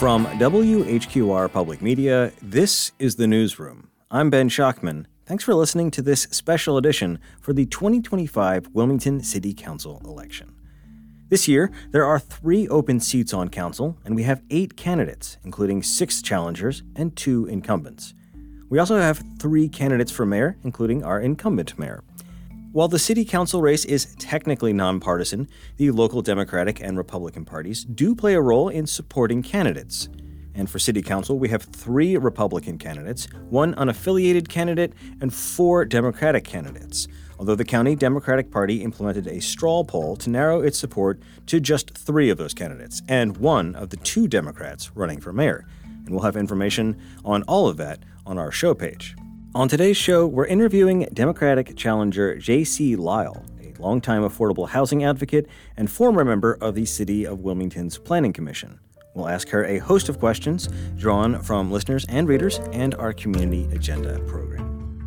From WHQR Public Media, this is The Newsroom. I'm Ben Schachman. Thanks for listening to this special edition for the 2025 Wilmington City Council election. This year, there are 3 open seats on council, and we have 8 candidates, including 6 challengers and 2 incumbents. We also have 3 candidates for mayor, including our incumbent mayor. While the city council race is technically nonpartisan, the local Democratic and Republican parties do play a role in supporting candidates. And for city council, we have 3 Republican candidates, 1 unaffiliated candidate, and 4 Democratic candidates, although the county Democratic Party implemented a straw poll to narrow its support to just 3 of those candidates, and 1 of the 2 Democrats running for mayor. And we'll have information on all of that on our show page. On today's show, we're interviewing Democratic challenger J.C. Lyle, a longtime affordable housing advocate and former member of the City of Wilmington's Planning Commission. We'll ask her a host of questions drawn from listeners and readers and our Community Agenda program.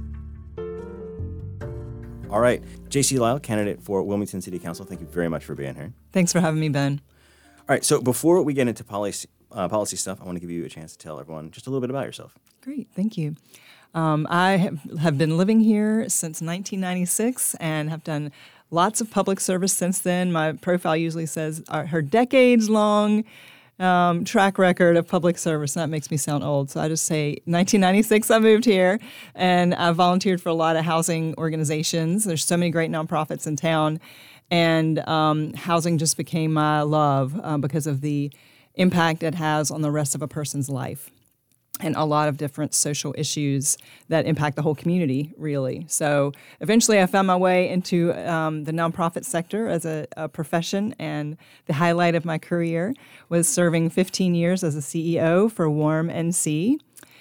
All right, J.C. Lyle, candidate for Wilmington City Council, thank you very much for being here. Thanks for having me, Ben. All right, so before we get into policy stuff, I want to give you a chance to tell everyone just a little bit about yourself. Great, thank you. I have been living here since 1996 and have done lots of public service since then. My profile usually says her decades-long track record of public service. That makes me sound old, so I just say 1996 I moved here, and I volunteered for a lot of housing organizations. There's so many great nonprofits in town, and housing just became my love because of the impact it has on the rest of a person's life, and a lot of different social issues that impact the whole community, really. So eventually I found my way into the nonprofit sector as a profession, and the highlight of my career was serving 15 years as a CEO for Warm NC.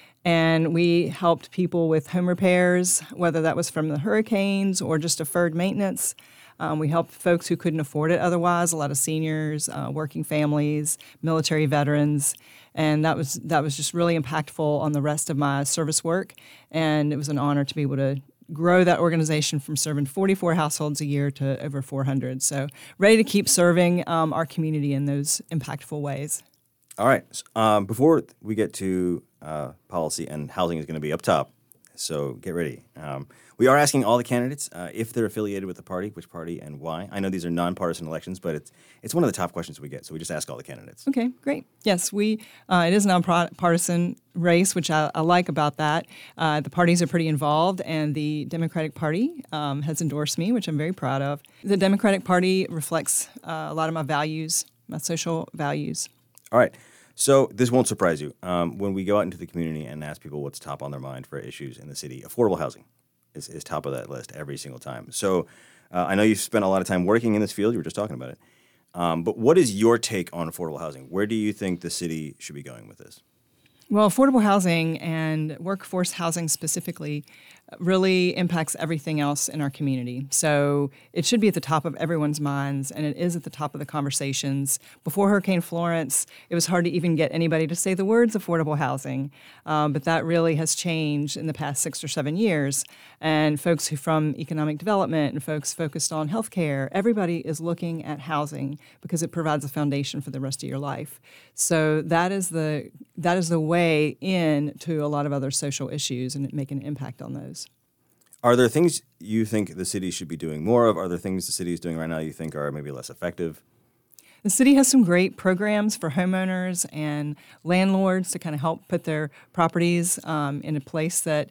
And we helped people with home repairs, whether that was from the hurricanes or just deferred maintenance. We helped folks who couldn't afford it otherwise, a lot of seniors, working families, military veterans, and that was just really impactful on the rest of my service work, and it was an honor to be able to grow that organization from serving 44 households a year to over 400. So ready to keep serving our community in those impactful ways. All right. Before we get to policy, and housing is going to be up top, so get ready. We are asking all the candidates if they're affiliated with the party, which party, and why. I know these are nonpartisan elections, but it's one of the top questions we get, so we just ask all the candidates. Okay, great. Yes, it is a nonpartisan race, which I like about that. The parties are pretty involved, and the Democratic Party has endorsed me, which I'm very proud of. The Democratic Party reflects a lot of my values, my social values. All right. So this won't surprise you. When we go out into the community and ask people what's top on their mind for issues in the city, affordable housing is top of that list every single time. So I know you've spent a lot of time working in this field. You were just talking about it. But what is your take on affordable housing? Where do you think the city should be going with this? Well, affordable housing and workforce housing specifically really impacts everything else in our community. So it should be at the top of everyone's minds, and it is at the top of the conversations. Before Hurricane Florence, it was hard to even get anybody to say the words affordable housing, but that really has changed in the past 6 or 7 years. And folks who from economic development and folks focused on healthcare, everybody is looking at housing because it provides a foundation for the rest of your life. So that is the way in to a lot of other social issues and making an impact on those. Are there things you think the city should be doing more of? Are there things the city is doing right now you think are maybe less effective? The city has some great programs for homeowners and landlords to kind of help put their properties in a place that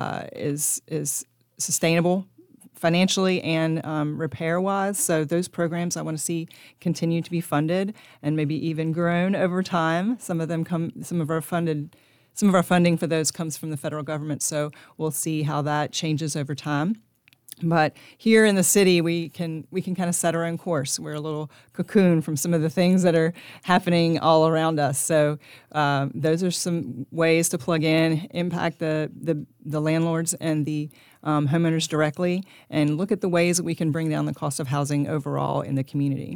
is sustainable financially and repair-wise. So those programs I want to see continue to be funded and maybe even grown over time. Some of our funding for those comes from the federal government, so we'll see how that changes over time. But here in the city, we can kind of set our own course. We're a little cocoon from some of the things that are happening all around us. So those are some ways to plug in, impact the landlords and the homeowners directly, and look at the ways that we can bring down the cost of housing overall in the community.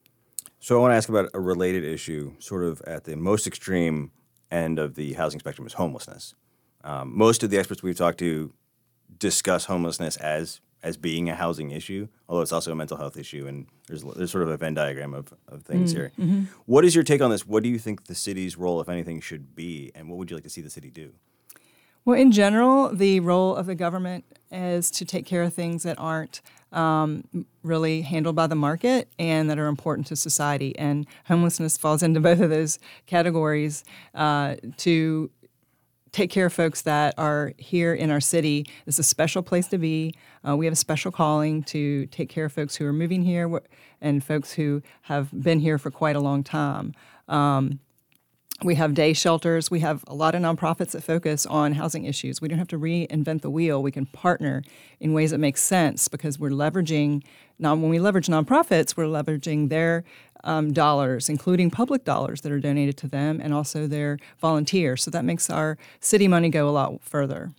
So I want to ask about a related issue, sort of at the most extreme end of the housing spectrum, is homelessness. Most of the experts we've talked to discuss homelessness as as being a housing issue, although it's also a mental health issue, and there's sort of a Venn diagram of things here. Mm-hmm. What is your take on this? What do you think the city's role, if anything, should be, and what would you like to see the city do? Well, in general, the role of the government is to take care of things that aren't really handled by the market and that are important to society. And homelessness falls into both of those categories. To take care of folks that are here in our city is a special place to be. We have a special calling to take care of folks who are moving here and folks who have been here for quite a long time. We have day shelters. We have a lot of nonprofits that focus on housing issues. We don't have to reinvent the wheel. We can partner in ways that make sense because we're leveraging, now when we leverage nonprofits, we're leveraging their dollars, including public dollars that are donated to them and also their volunteers. So that makes our city money go a lot further.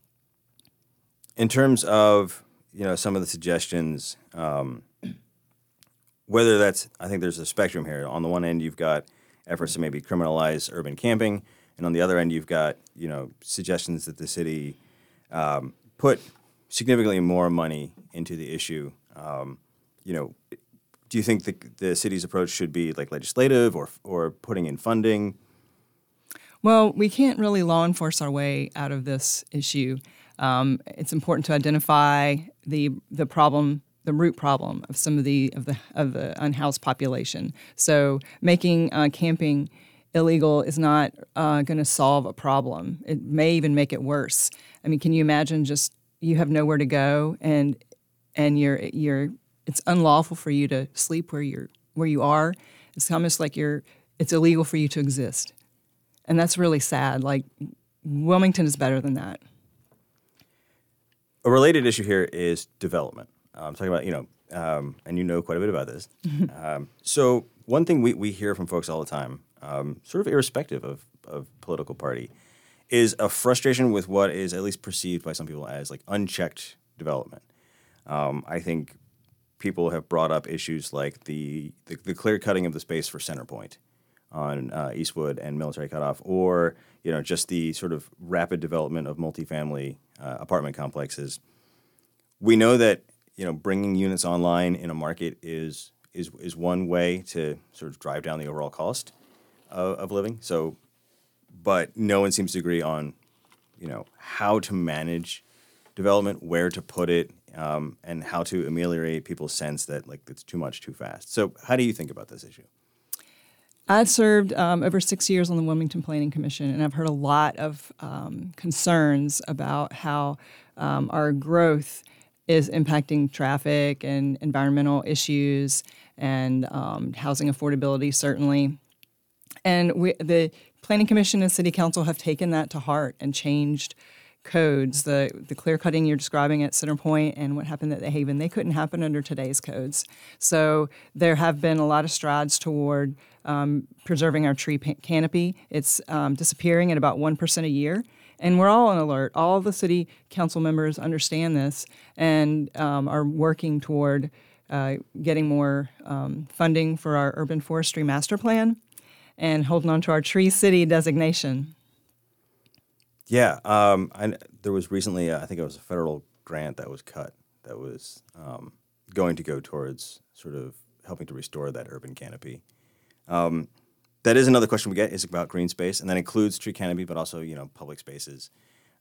In terms of, some of the suggestions, whether that's, I think there's a spectrum here. On the one end, you've got efforts to maybe criminalize urban camping, and on the other end, you've got suggestions that the city put significantly more money into the issue. Do you think the city's approach should be like legislative or putting in funding? Well, we can't really law enforce our way out of this issue. It's important to identify the problem, the root problem of some of the unhoused population. So making camping illegal is not going to solve a problem. It may even make it worse. I mean, can you imagine just you have nowhere to go and it's unlawful for you to sleep where you are. It's almost like it's illegal for you to exist. And that's really sad. Like Wilmington is better than that. A related issue here is development. I'm talking about, and you know quite a bit about this. So one thing we hear from folks all the time, sort of irrespective of political party, is a frustration with what is at least perceived by some people as like unchecked development. I think people have brought up issues like the clear cutting of the space for Centerpoint on Eastwood and Military Cutoff, or just the sort of rapid development of multifamily apartment complexes. We know that bringing units online in a market is one way to sort of drive down the overall cost of living. So, but no one seems to agree on how to manage development, where to put it, and how to ameliorate people's sense that it's too much too fast. So how do you think about this issue? I served over 6 years on the Wilmington Planning Commission, and I've heard a lot of concerns about how our growth is impacting traffic and environmental issues and housing affordability, certainly. And the Planning Commission and City Council have taken that to heart and changed codes. The clear cutting you're describing at Centerpoint and what happened at the Haven, they couldn't happen under today's codes. So there have been a lot of strides toward preserving our tree canopy. It's disappearing at about 1% a year. And we're all on alert. All the city council members understand this and are working toward getting more funding for our urban forestry master plan and holding on to our Tree City designation. Yeah, there was recently, I think it was a federal grant that was cut that was going to go towards sort of helping to restore that urban canopy. That is another question we get is about green space, and that includes tree canopy, but also public spaces.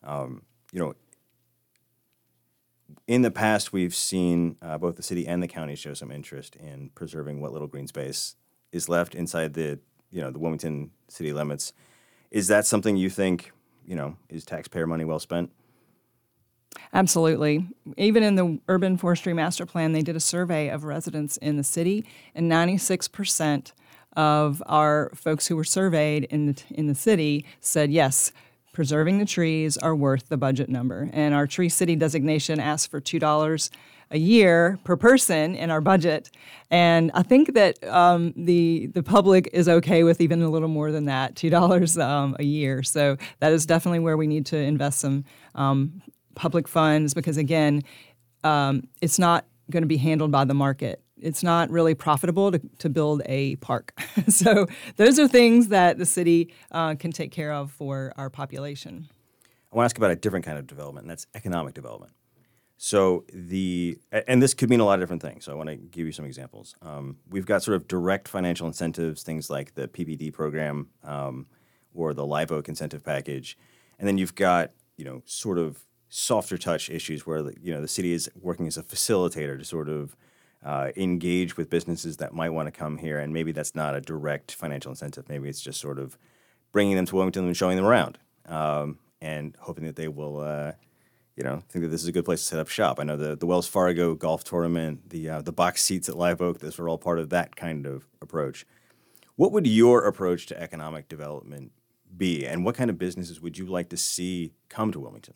In the past, we've seen both the city and the county show some interest in preserving what little green space is left inside the Wilmington city limits. Is that something you think is taxpayer money well spent? Absolutely. Even in the Urban Forestry Master Plan, they did a survey of residents in the city, and 96% of our folks who were surveyed in the city said yes, preserving the trees are worth the budget number. And our Tree City designation asks for $2 a year per person in our budget. And I think that the public is okay with even a little more than that, $2 a year. So that is definitely where we need to invest some public funds because, again, it's not going to be handled by the market. It's not really profitable to build a park. So those are things that the city can take care of for our population. I want to ask about a different kind of development, and that's economic development. So and this could mean a lot of different things. So I want to give you some examples. We've got sort of direct financial incentives, things like the PPD program or the Live Oak incentive package, and then you've got sort of softer touch issues where the city is working as a facilitator to sort of engage with businesses that might want to come here, and maybe that's not a direct financial incentive. Maybe it's just sort of bringing them to Wilmington and showing them around, and hoping that they will. Think that this is a good place to set up shop. I know the Wells Fargo golf tournament, the box seats at Live Oak, those were all part of that kind of approach. What would your approach to economic development be, and what kind of businesses would you like to see come to Wilmington?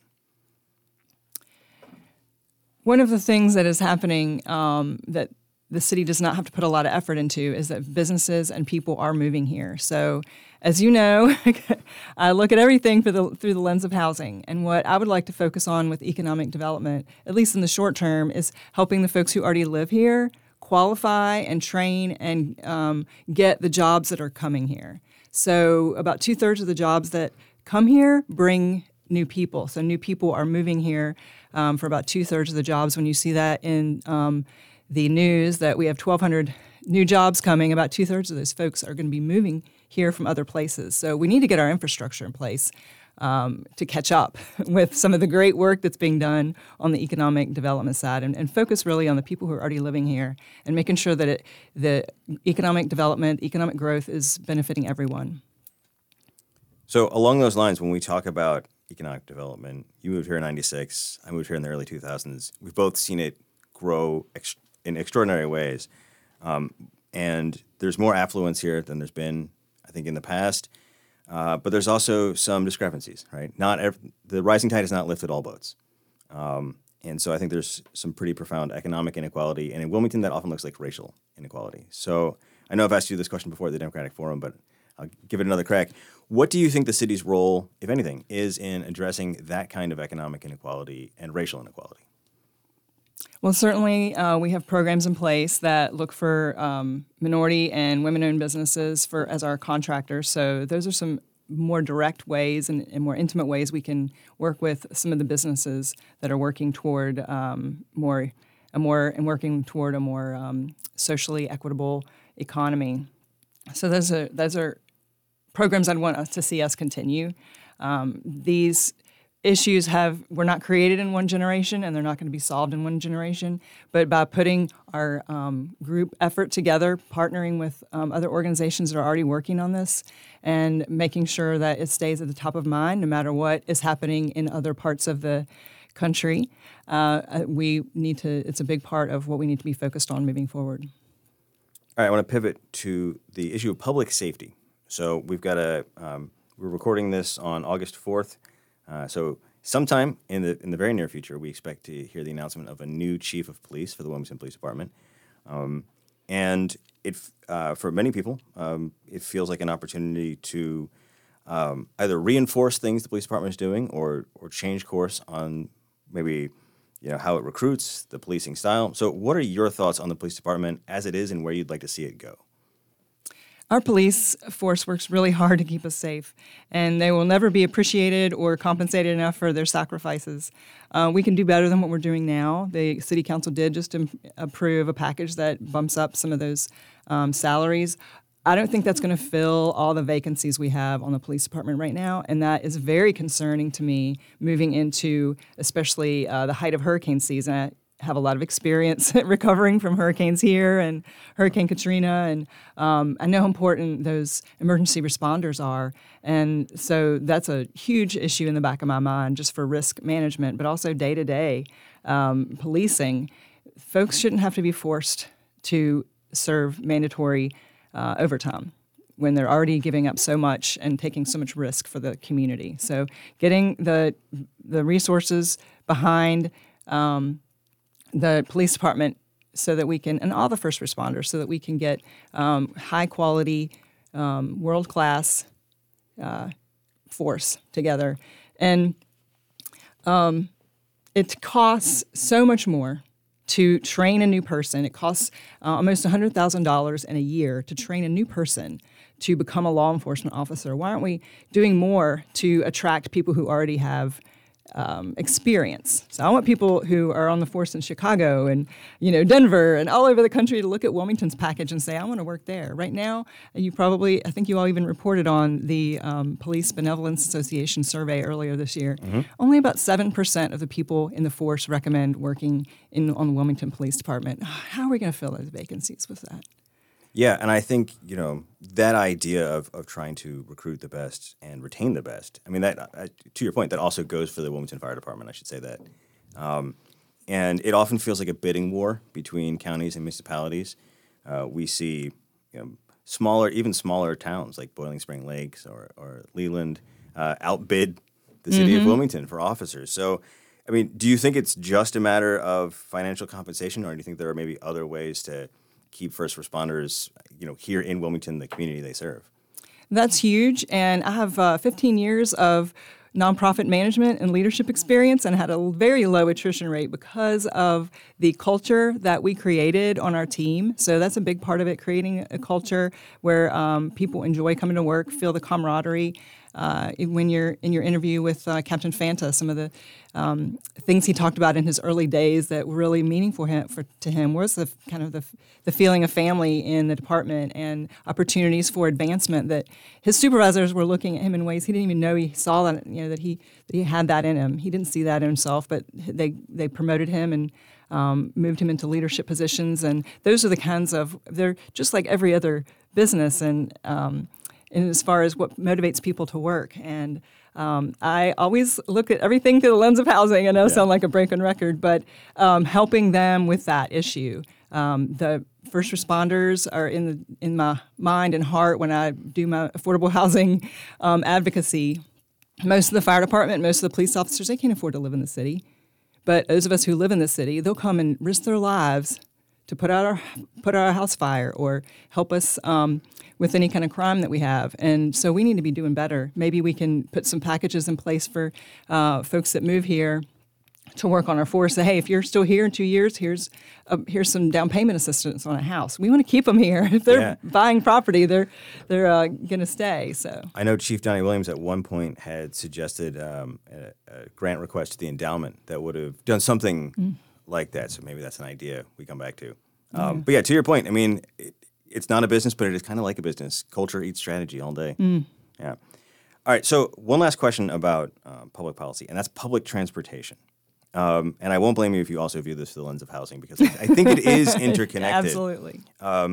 One of the things that is happening that the city does not have to put a lot of effort into is that businesses and people are moving here. So, as you know, I look at everything through the lens of housing. And what I would like to focus on with economic development, at least in the short term, is helping the folks who already live here qualify and train and get the jobs that are coming here. So about 2/3 of the jobs that come here bring new people. So new people are moving here for about 2/3 of the jobs. When you see that in the news that we have 1,200 new jobs coming, about 2/3 of those folks are going to be moving here from other places. So we need to get our infrastructure in place to catch up with some of the great work that's being done on the economic development side and focus really on the people who are already living here and making sure that the economic development, economic growth is benefiting everyone. So along those lines, when we talk about economic development, you moved here in 96, I moved here in the early 2000s. We've both seen it grow in extraordinary ways. And there's more affluence here than there's been, I think, in the past. But there's also some discrepancies, right? The rising tide has not lifted all boats. And so I think there's some pretty profound economic inequality. And in Wilmington, that often looks like racial inequality. So I know I've asked you this question before at the Democratic Forum, but I'll give it another crack. What do you think the city's role, if anything, is in addressing that kind of economic inequality and racial inequality? Well, certainly we have programs in place that look for minority and women-owned businesses as our contractors. So those are some more direct ways and more intimate ways we can work with some of the businesses that are working toward a more socially equitable economy. So those are programs I'd want us to see us continue. These issues were not created in one generation, and they're not going to be solved in one generation. But by putting our group effort together, partnering with other organizations that are already working on this, and making sure that it stays at the top of mind, no matter what is happening in other parts of the country, it's a big part of what we need to be focused on moving forward. All right, I want to pivot to the issue of public safety. So we've got we're recording this on August 4th. So sometime in the very near future, we expect to hear the announcement of a new chief of police for the Wilmington Police Department. And for many people, it feels like an opportunity to either reinforce things the police department is doing or change course on maybe how it recruits, the policing style. So what are your thoughts on the police department as it is and where you'd like to see it go? Our police force works really hard to keep us safe, and they will never be appreciated or compensated enough for their sacrifices. We can do better than what we're doing now. The City Council did just approve a package that bumps up some of those salaries. I don't think that's going to fill all the vacancies we have on the police department right now, and that is very concerning to me moving into especially the height of hurricane season. I have a lot of experience recovering from hurricanes here and Hurricane Katrina, and I know how important those emergency responders are. And so that's a huge issue in the back of my mind just for risk management, but also day-to-day policing. Folks shouldn't have to be forced to serve mandatory overtime when they're already giving up so much and taking so much risk for the community. So getting the resources behind the police department so that we can, and all the first responders, so that we can get high quality, world-class force together. And it costs so much more to train a new person. It costs almost $100,000 in a year to train a new person to become a law enforcement officer. Why aren't we doing more to attract people who already have experience. So I want people who are on the force in Chicago and Denver and all over the country to look at Wilmington's package and say, I want to work there. Right now, I think you all even reported on the Police Benevolence Association survey earlier this year. Mm-hmm. Only about 7% of the people in the force recommend working on the Wilmington Police Department. How are we going to fill those vacancies with that? Yeah, and I think, that idea of trying to recruit the best and retain the best, I mean, that to your point, that also goes for the Wilmington Fire Department, I should say that. And it often feels like a bidding war between counties and municipalities. We see even smaller towns like Boiling Spring Lakes or Leland outbid the city of Wilmington for officers. So, I mean, do you think it's just a matter of financial compensation, or do you think there are maybe other ways to keep first responders, here in Wilmington, the community they serve? That's huge. And I have 15 years of nonprofit management and leadership experience and had a very low attrition rate because of the culture that we created on our team. So that's a big part of it, creating a culture where people enjoy coming to work, feel the camaraderie. When you're in your interview with Captain Fanta, some of the things he talked about in his early days that were really meaningful to him was the kind of the feeling of family in the department and opportunities for advancement, that his supervisors were looking at him in ways he didn't even know he saw that, that he had that in him. He didn't see that in himself, but they promoted him and moved him into leadership positions. And those are the kinds of, they're just like every other business, and as far as what motivates people to work. And I always look at everything through the lens of housing. I know I sound like a broken record, but helping them with that issue. The first responders are in my mind and heart when I do my affordable housing advocacy. Most of the fire department, most of the police officers, they can't afford to live in the city. But those of us who live in the city, they'll come and risk their lives to put out our house fire or help us with any kind of crime that we have. And so we need to be doing better. Maybe we can put some packages in place for folks that move here to work on our force. Say, hey, if you're still here in 2 years, here's some down payment assistance on a house. We want to keep them here. If they're buying property, they're going to stay. So I know Chief Donnie Williams at one point had suggested a grant request to the endowment that would have done something like that. So maybe that's an idea we come back to. But yeah, to your point, I mean, it's not a business, but it is kind of like a business. Culture eats strategy all day. Yeah. All right. So one last question about public policy, and that's public transportation. And I won't blame you if you also view this through the lens of housing, because I think it is interconnected. Absolutely.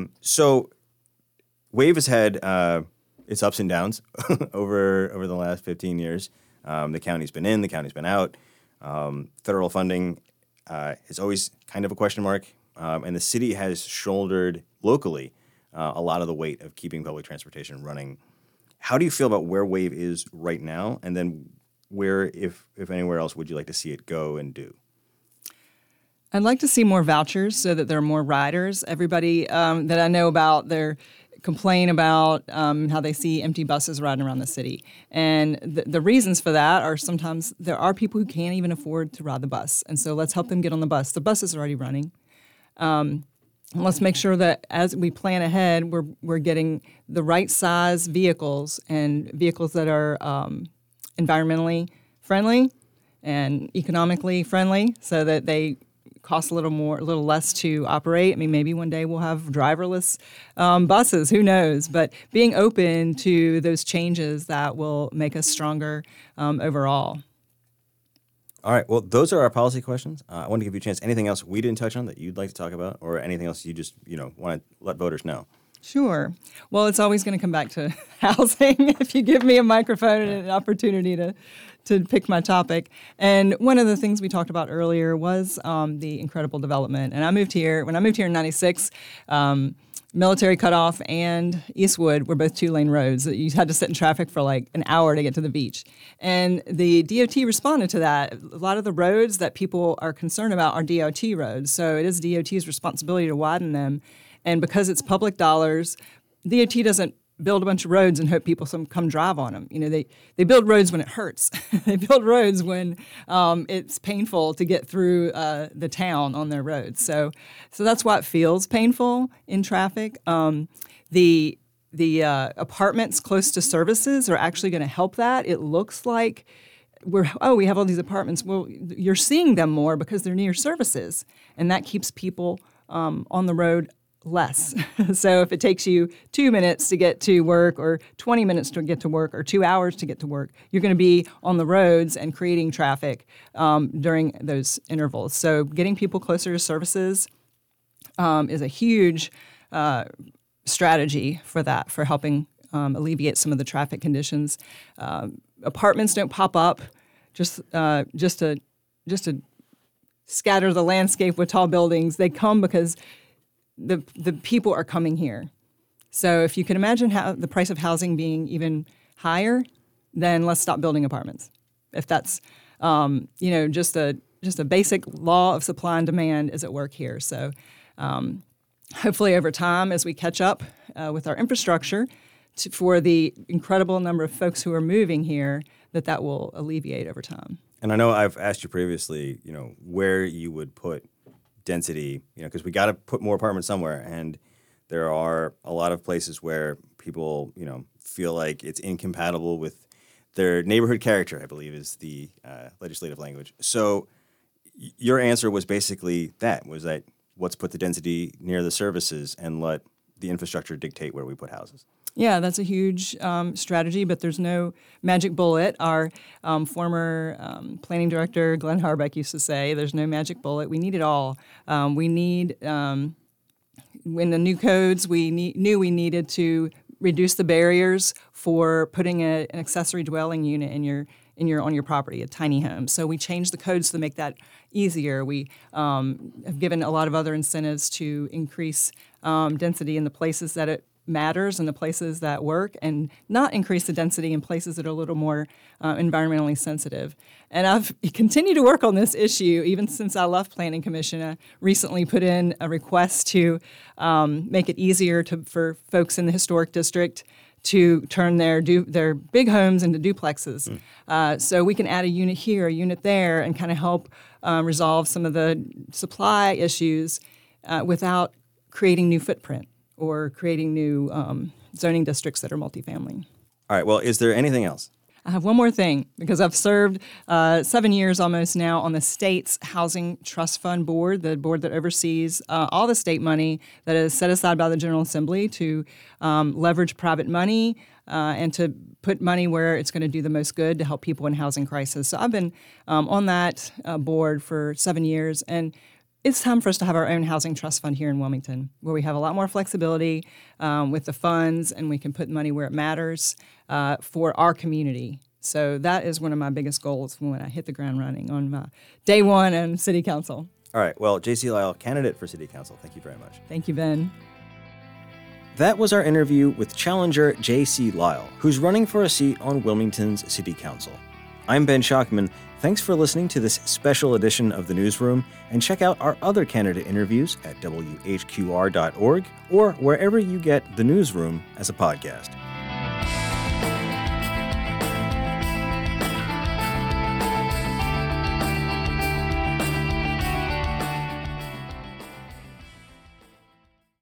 So WAVE has had its ups and downs over the last 15 years. The county's been in, the county's been out. Federal funding is always kind of a question mark. And the city has shouldered locally a lot of the weight of keeping public transportation running. How do you feel about where WAVE is right now? And then where, if anywhere else, would you like to see it go and do? I'd like to see more vouchers so that there are more riders. Everybody that I know about, they're complain about how they see empty buses riding around the city. And the reasons for that are sometimes there are people who can't even afford to ride the bus. And so let's help them get on the bus. The bus is already running. Let's make sure that as we plan ahead, we're getting the right size vehicles and vehicles that are environmentally friendly and economically friendly, so that they cost a little less to operate. I mean, maybe one day we'll have driverless buses. Who knows? But being open to those changes that will make us stronger overall. All right. Well, those are our policy questions. I want to give you a chance. Anything else we didn't touch on that you'd like to talk about, or anything else you just want to let voters know? Sure. Well, it's always going to come back to housing if you give me a microphone and an opportunity to pick my topic. And one of the things we talked about earlier was the incredible development. And when I moved here in 96, Military Cutoff and Eastwood were both 2-lane roads that you had to sit in traffic for like an hour to get to the beach. And the DOT responded to that. A lot of the roads that people are concerned about are DOT roads. So it is DOT's responsibility to widen them. And because it's public dollars, DOT doesn't build a bunch of roads and hope people come drive on them. They build roads when it hurts. They build roads when it's painful to get through the town on their roads. So that's why it feels painful in traffic. The apartments close to services are actually going to help that. It looks like we have all these apartments. Well, you're seeing them more because they're near services, and that keeps people on the road less. So if it takes you 2 minutes to get to work or 20 minutes to get to work or 2 hours to get to work, you're going to be on the roads and creating traffic during those intervals. So getting people closer to services is a huge strategy for that, for helping alleviate some of the traffic conditions. Apartments don't pop up just to scatter the landscape with tall buildings. They come because the people are coming here. So if you can imagine how the price of housing being even higher, then let's stop building apartments. If that's just a basic law of supply and demand is at work here. So hopefully over time, as we catch up with our infrastructure for the incredible number of folks who are moving here, that will alleviate over time. And I know I've asked you previously, where you would put density, because we got to put more apartments somewhere. And there are a lot of places where people, feel like it's incompatible with their neighborhood character, I believe is the legislative language. So your answer was basically that let's put the density near the services and let the infrastructure dictate where we put houses. Yeah, that's a huge strategy, but there's no magic bullet. Our former planning director, Glenn Harbeck, used to say, there's no magic bullet. We need it all. We need, in the new codes, knew we needed to reduce the barriers for putting an accessory dwelling unit on your property, a tiny home. So we changed the codes to make that easier. We have given a lot of other incentives to increase density in the places that it matters and the places that work, and not increase the density in places that are a little more environmentally sensitive. And I've continued to work on this issue even since I left Planning Commission. I recently put in a request to make it easier for folks in the historic district to turn their big homes into duplexes. So we can add a unit here, a unit there, and kind of help resolve some of the supply issues without creating new footprint or creating new zoning districts that are multifamily. All right. Well, is there anything else? I have one more thing, because I've served 7 years almost now on the state's Housing Trust Fund Board, the board that oversees all the state money that is set aside by the General Assembly to leverage private money and to put money where it's going to do the most good to help people in housing crisis. So I've been on that board for 7 years, and it's time for us to have our own housing trust fund here in Wilmington, where we have a lot more flexibility with the funds, and we can put money where it matters for our community. So that is one of my biggest goals when I hit the ground running on my day one in City Council. All right. Well, J.C. Lyle, candidate for City Council, thank you very much. Thank you, Ben. That was our interview with challenger J.C. Lyle, who's running for a seat on Wilmington's City Council. I'm Ben Schachman. Thanks for listening to this special edition of The Newsroom, and check out our other candidate interviews at WHQR.org or wherever you get The Newsroom as a podcast.